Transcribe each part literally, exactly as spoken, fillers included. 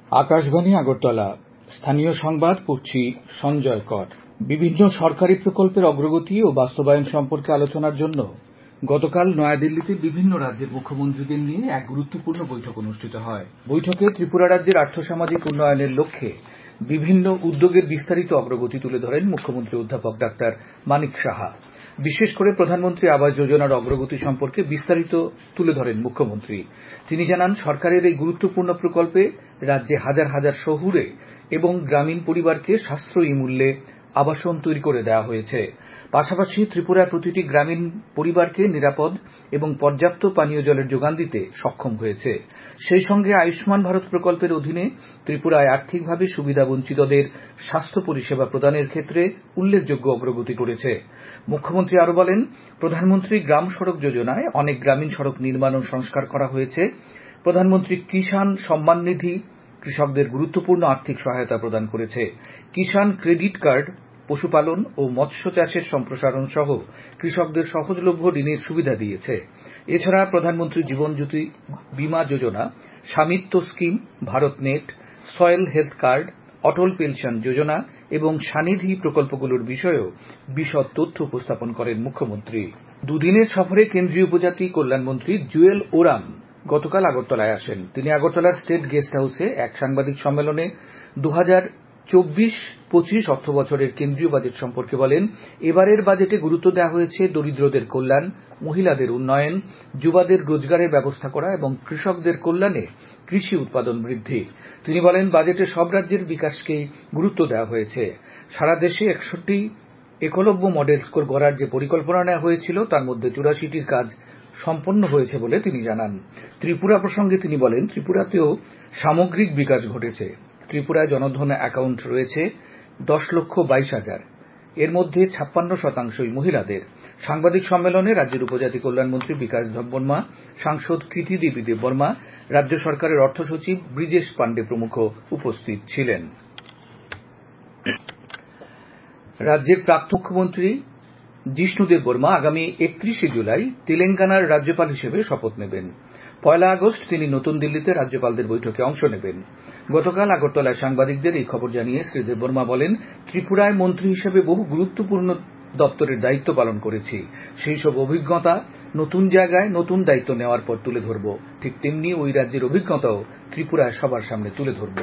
আকাশবাণী আগরতলা। স্থানীয় সংবাদ পড়ছি সঞ্জয় কর। বিভিন্ন সরকারি প্রকল্পের অগ্রগতি ও বাস্তবায়ন সম্পর্কে আলোচনার জন্য গতকাল নয়াদিল্লিতে বিভিন্ন রাজ্যের মুখ্যমন্ত্রীদের নিয়ে এক গুরুত্বপূর্ণ বৈঠক অনুষ্ঠিত হয়। বৈঠকে ত্রিপুরা রাজ্যের আর্থসামাজিক উন্নয়নের লক্ষ্যে বিভিন্ন উদ্যোগের বিস্তারিত অগ্রগতি তুলে ধরেন মুখ্যমন্ত্রী অধ্যাপক ডাক্তার মানিক সাহা। বিশেষ করে প্রধানমন্ত্রী আবাস যোজনার অগ্রগতি সম্পর্কে বিস্তারিত তুলে ধরেন মুখ্যমন্ত্রী। তিনি জানান, সরকারের এই গুরুত্বপূর্ণ প্রকল্পে রাজ্যে হাজার হাজার শহুরে এবং গ্রামীণ পরিবারকে সাশ্রয়ী মূল্যে আবাসন তৈরি করে দেওয়া হয়েছে। পাশাপাশি ত্রিপুরার প্রতিটি গ্রামীণ পরিবারকে নিরাপদ এবং পর্যাপ্ত পানীয় জলের যোগান দিতে সক্ষম হয়েছে। সেই সঙ্গে আয়ুষ্মান ভারত প্রকল্পের অধীনে ত্রিপুরায় আর্থিকভাবে সুবিধাবঞ্চিতদের স্বাস্থ্য পরিষেবা প্রদানের ক্ষেত্রে উল্লেখযোগ্য অগ্রগতি করেছে। মুখ্যমন্ত্রী আরও বলেন, প্রধানমন্ত্রী গ্রাম সড়ক যোজনায় অনেক গ্রামীণ সড়ক নির্মাণ ও সংস্কার করা হয়েছে। প্রধানমন্ত্রী কিষাণ সম্মান নিধি কৃষকদের গুরুত্বপূর্ণ আর্থিক সহায়তা প্রদান করেছে। কিষাণ ক্রেডিট কার্ড পশুপালন ও মৎস্য চাষের সম্প্রসারণ সহ কৃষকদের সহজলভ্য ঋণের সুবিধা দিয়েছে। এছাড়া প্রধানমন্ত্রী জীবন জ্যোতি বীমা যোজনা, স্বামিত্ব scheme, Bharat net, soil health card, Atal pension যোজনা এবং স্বনিধি প্রকল্পগুলোর বিষয়েও বিশদ তথ্য উপস্থাপন করেন মুখ্যমন্ত্রী। দুদিনের সফরে কেন্দ্রীয় উপজাতি কল্যাণমন্ত্রী জুয়েল ওরাম গতকাল আগরতলায় আসেন। তিনি আগরতলার স্টেট গেস্ট হাউসে এক সাংবাদিক সম্মেলনে দু হাজার চব্বিশ পঁচিশ অর্থ বছরের কেন্দ্রীয় বাজেট সম্পর্কে বলেন, এবারের বাজেটে গুরুত্ব দেওয়া হয়েছে দরিদ্রদের কল্যাণ, মহিলাদের উন্নয়ন, যুবাদের রোজগারের ব্যবস্থা করা এবং কৃষকদের কল্যাণে কৃষি উৎপাদন বৃদ্ধি। তিনি বলেন, বাজেটে সব রাজ্যের বিকাশকেই গুরুত্ব দেওয়া হয়েছে। সারা দেশে একষট্টি একলব্য মডেল স্কুল গড়ার যে পরিকল্পনা নেওয়া হয়েছিল তার মধ্যে চুরাশিটির কাজ সম্পন্ন হয়েছে বলে তিনি জানান। ত্রিপুরা প্রসঙ্গে তিনি বলেন, ত্রিপুরাতেও সামগ্রিক বিকাশ ঘটেছে। ত্রিপুরায় জনধন অ্যাকাউন্ট রয়েছে দশ লক্ষ বাইশ হাজার, এর মধ্যে ছাপ্পান্ন শতাংশই মহিলাদের। সাংবাদিক সম্মেলনে রাজ্যের উপজাতি কল্যাণমন্ত্রী বিকাশ দেববর্মা, সাংসদ কৃতি দেবী দেববর্মা, রাজ্য সরকারের অর্থ সচিব ব্রিজেশ পাণ্ডে প্রমুখ উপস্থিত ছিলেন। রাজ্যের প্রাক্তন মুখ্যমন্ত্রী জিষ্ণু দেববর্মা আগামী একত্রিশে জুলাই তেলেঙ্গানার রাজ্যপাল হিসেবে শপথ নেবেন। পয়লা আগস্ট তিনি নতুন দিল্লিতে রাজ্যপালদের বৈঠকে অংশ নেবেন। গতকাল আগরতলায় সাংবাদিকদের এই খবর জানিয়ে শ্রী দেববর্মা বলেন, ত্রিপুরায় মন্ত্রী হিসেবে বহু গুরুত্বপূর্ণ দপ্তরের দায়িত্ব পালন করেছি। সেই সব অভিজ্ঞতা নতুন জায়গায় নতুন দায়িত্ব নেওয়ার পর তুলে ধরব। ঠিক তেমনি ওই রাজ্যের অভিজ্ঞতাও ত্রিপুরায় সবার সামনে তুলে ধরব।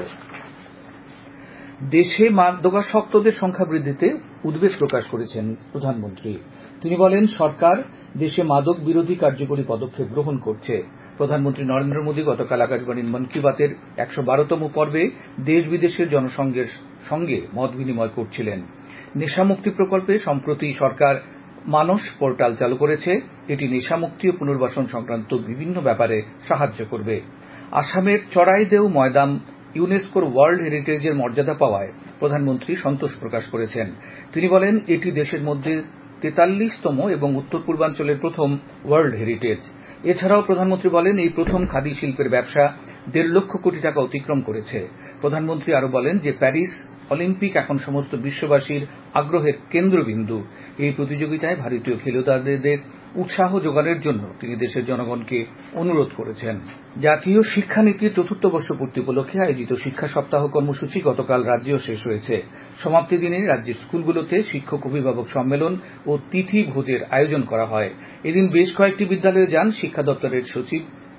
দেশে মাদকাসক্তদের সংখ্যা বৃদ্ধিতে উদ্বেগ প্রকাশ করেছেন প্রধানমন্ত্রী। তিনি বলেন, সরকার দেশে মাদক বিরোধী কার্যকরী পদক্ষেপ গ্রহণ করছে। প্রধানমন্ত্রী নরেন্দ্র মোদী গতকাল আকাশবাণীর মন কি বাতের একশো বারোতম পর্বে দেশ বিদেশের জনসংঘের সঙ্গে মত বিনিময় করছিলেন। নেশামুক্তি প্রকল্পে সম্প্রতি সরকার মানস পোর্টাল চালু করেছে। এটি নেশামুক্তি ও পুনর্বাসন সংক্রান্ত বিভিন্ন ব্যাপারে সাহায্য করবে। আসামের চড়াইদেউ ময়দান ইউনেস্কোর ওয়ার্ল্ড হেরিটেজের মর্যাদা পাওয়ায় প্রধানমন্ত্রী সন্তোষ প্রকাশ করেছেন। তিনি বলেন, এটি দেশের মধ্যে তেতাল্লিশতম এবং উত্তর পূর্বাঞ্চলের প্রথম ওয়ার্ল্ড হেরিটেজ। এছাড়াও প্রধানমন্ত্রী বলেন, এই প্রথম খাদি শিল্পের ব্যবসা দেড় লক্ষ কোটি টাকা অতিক্রম করেছে। প্রধানমন্ত্রী আরও বলেন যে প্যারিস অলিম্পিক এখন সমস্ত বিশ্ববাসীর আগ্রহের কেন্দ্রবিন্দু। এই প্রতিযোগিতায় ভারতীয় খেলোয়াড়দের উৎসাহ যোগানোর জন্য তিনি দেশের জনগণকে অনুরোধ করেছেন। জাতীয় শিক্ষানীতির চতুর্থ বর্ষপূর্তি উপলক্ষে আয়োজিত শিক্ষা সপ্তাহ কর্মসূচি গতকাল রাজ্যেও শেষ হয়েছে। সমাপ্তি দিনে রাজ্যের স্কুলগুলোতে শিক্ষক অভিভাবক সম্মেলন ও তিথি ভোজের আয়োজন করা হয়। এদিন বেশ কয়েকটি বিদ্যালয়ে যান শিক্ষা দপ্তরের সচিব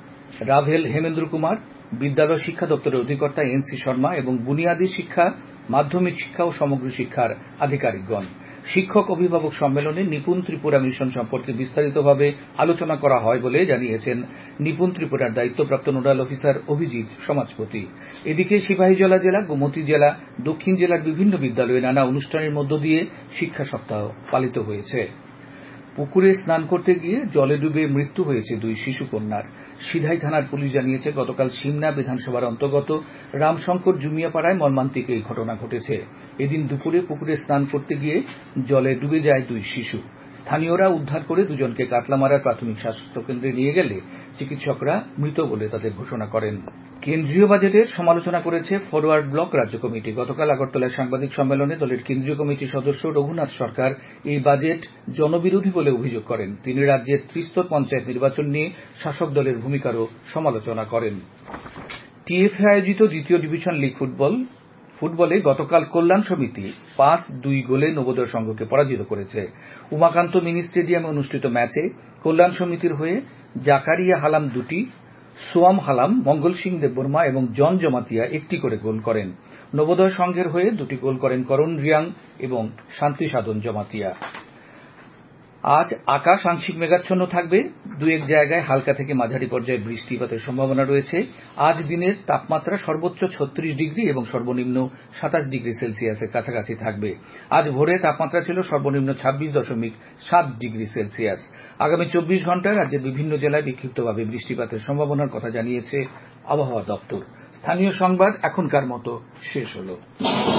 রাভেল হেমেন্দ্র কুমার, বিদ্যালয় শিক্ষা দপ্তরের অধিকর্তা এন সি শর্মা এবং বুনিয়াদী শিক্ষা, মাধ্যমিক শিক্ষা ও সমগ্র শিক্ষার আধিকারিকগণ। শিক্ষক অভিভাবক সম্মেলনে নিপুণ ত্রিপুরা মিশন সম্পর্কে বিস্তারিতভাবে আলোচনা করা হয় বলে জানিয়েছেন নিপুণ ত্রিপুরার দায়িত্বপ্রাপ্ত নোডাল অফিসার অভিজিৎ সমাজপতি। এদিকে সিপাহীজলা জেলা, গোমতী জেলা, দক্ষিণ জেলার বিভিন্ন বিদ্যালয়ে নানা অনুষ্ঠানের মধ্য দিয়ে শিক্ষা সপ্তাহ পালিত হয়েছে। পুকুরে স্নান করতে গিয়ে জলে ডুবে মৃত্যু হয়েছে দুই শিশু কন্যার। সিধাই থানার পুলিশ জানিয়েছে, গতকাল সিমনা বিধানসভার অন্তর্গত রামশঙ্কর জুমিয়াপাড়ায় মর্মান্তিক এই ঘটনা ঘটেছে। এদিন দুপুরে পুকুরে স্নান করতে গিয়ে জলে ডুবে যায় দুই শিশু। স্থানীয়রা উদ্ধার করে দুজনকে কাটলামারার প্রাথমিক স্বাস্থ্যকেন্দ্রে নিয়ে গেলে চিকিৎসকরা মৃত বলে তাদের ঘোষণা করেন। কেন্দ্রীয় বাজেটের সমালোচনা করেছে ফরওয়ার্ড ব্লক রাজ্য কমিটি। গতকাল আগরতলায় সাংবাদিক সম্মেলনে দলের কেন্দ্রীয় কমিটির সদস্য রঘুনাথ সরকার এই বাজেট জনবিরোধী বলে অভিযোগ করেন। তিনি রাজ্যের ত্রিস্তর পঞ্চায়েত নির্বাচন নিয়ে শাসক দলের ভূমিকারও সমালোচনা করেন। টিএফএ আয়োজিত দ্বিতীয় ডিভিশন লিগ ফুটবল ফুটবলে গতকাল কল্যাণ সমিতি পাঁচ দুই গোলে নবোদয় সংঘকে পরাজিত করেছে। উমাকান্ত মিনি স্টেডিয়ামে অনুষ্ঠিত ম্যাচে কল্যাণ সমিতির হয়ে জাকারিয়া হালাম দুটি, সোয়াম হালাম, মঙ্গল সিং দেববর্মা এবং জন জমাতিয়া একটি করে গোল করেন। নবোদয় সংঘের হয়ে দুটি গোল করেন করণ রিয়াং এবং শান্তি সাধন জমাতিয়া। আজ আকাশ আংশিক মেঘাচ্ছন্ন থাকবে, দু এক জায়গায় হালকা থেকে মাঝারি পর্যায়ে বৃষ্টিপাতের সম্ভাবনা রয়েছে। আজ দিনের তাপমাত্রা সর্বোচ্চ ছত্রিশ ডিগ্রি এবং সর্বনিম্ন সাতাশ ডিগ্রি সেলসিয়াসের কাছাকাছি থাকবে। আজ ভোরে তাপমাত্রা ছিল সর্বনিম্ন ছাব্বিশ দশমিক সাত ডিগ্রি সেলসিয়াস। আগামী চব্বিশ ঘন্টায় রাজ্যের বিভিন্ন জেলায় বিক্ষিপ্তভাবে বৃষ্টিপাতের সম্ভাবনার কথা জানিয়েছে আবহাওয়া দপ্তর। স্থানীয় সংবাদ এখনকার মতো শেষ হলো।